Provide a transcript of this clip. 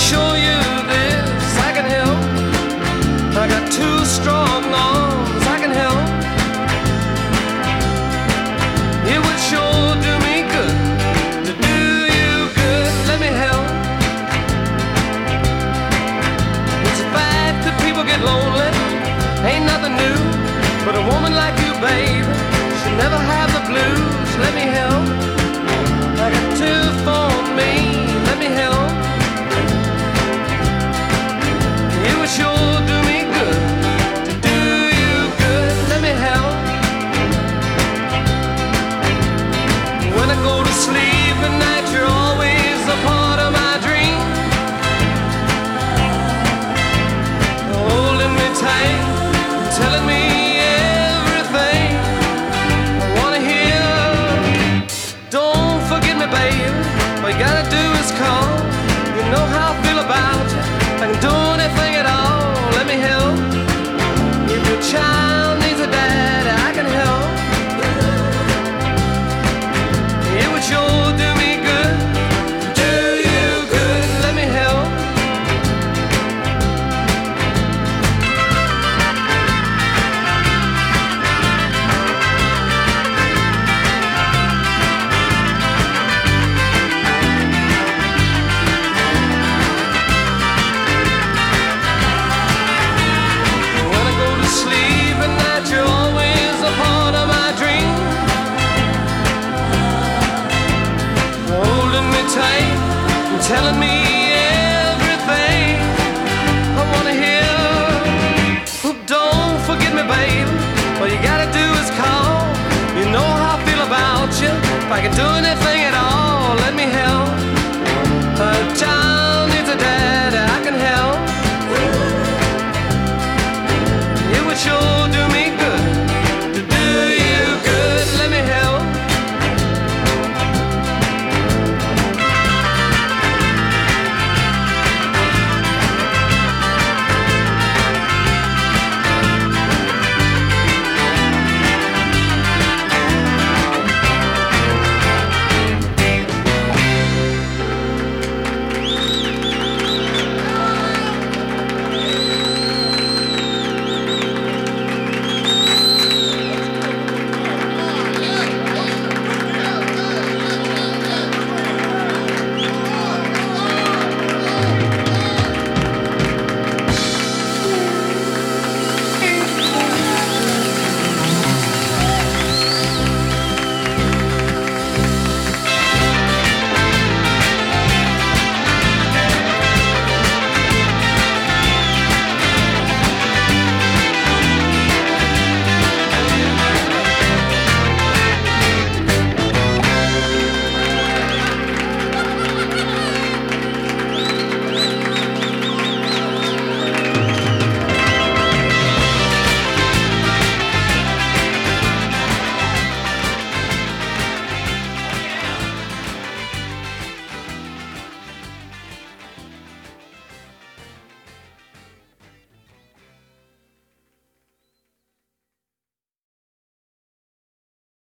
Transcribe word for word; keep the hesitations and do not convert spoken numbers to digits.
show you this, I can help. I got two strong arms, I can help. It would sure do me good to do you good. Let me help. It's a fact that people get lonely, ain't nothing new. But a woman like you, babe, should never have the blues. Let me help. I got two for me. Let me help. It would sure do me good to do you good. Let me help. When I go to sleep at night, you're always a part of my dream. Holding me tight, telling me everything I wanna hear. Don't forget me, babe. All you gotta do is call. You know how I feel about you. I can do anything at all. Let me help. If your child needs a dad, I can help. It would sure do me good, do you good. Let me help. When I go to sleep at night, you're always a part of my dream. Holding me tight and telling me everything I wanna hear. Oh, don't forget me, babe. All you gotta do is call. You know how I feel about you. If I can do anything